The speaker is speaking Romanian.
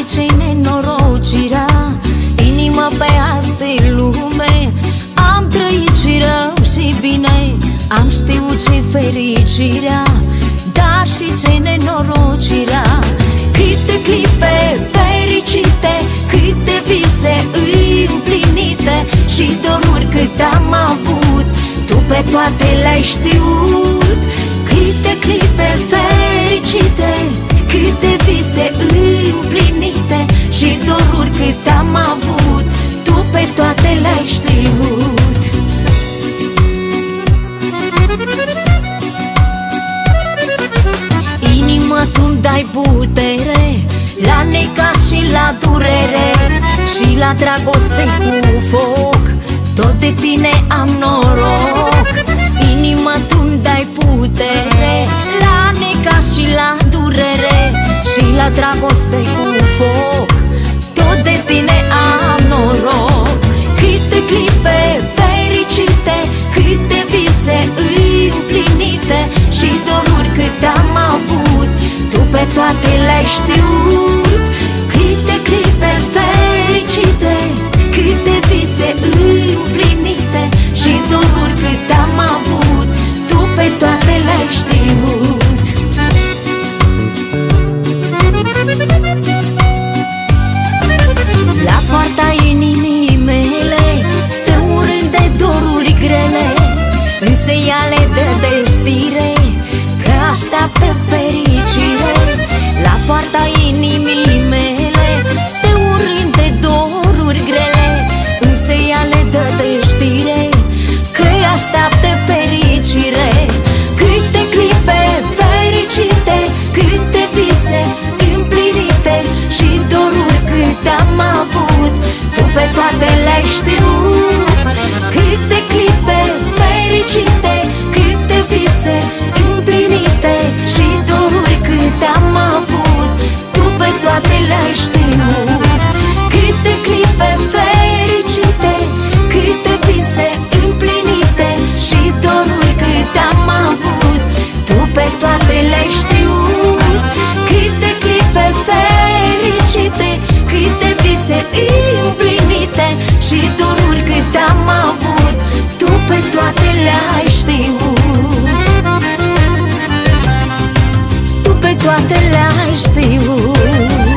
și ce nenorocirea, inima pe asta lume. Am trăit și rău și bine, am știut ce fericirea, dar și ce nenorocirea. Câte clipe fericite, câte vise împlinite și doruri cât am avut, tu pe toate le-ai știut. Câte clipe fericite, câte vise împlinite și doruri cât am avut, tu pe toate le-ai știut. Inima, tu-mi dai putere la necaz și la durere și la dragoste cu foc, tot de tine am noroc. Inima, tu-mi dai putere la necaz și la durere și la dragoste cu foc, tot de tine am noroc. Câte clipe fericite, câte vise împlinite și doruri cât am avut, tu pe toate le-ai știut. Câte clipe fericite, câte vise împlinite și doruri cât am avut, tu pe toate le-ai știut. La poarta inimii mele stă un rând de doruri grele, însă ea le dă de știre că așteaptă fericire. La poarta inimii mele stă un rând de doruri grele, însă ea le dă de știre că așteaptă fericire. Câte clipe fericite, câte vise împlinite și doruri cât am avut, tu pe toate le-ai știut. Câte clipe fericite, câte vise împlinite și doruri cât am avut, tu pe toate le-ai știut. Câte clipe fericite, câte vise împlinite și doruri cât am avut, tu pe toate le-ai știut. Câte clipe fericite, câte vise împlinite și doruri cât am avut, tu pe toate le-ai știut. Tu pe toate le-ai știut.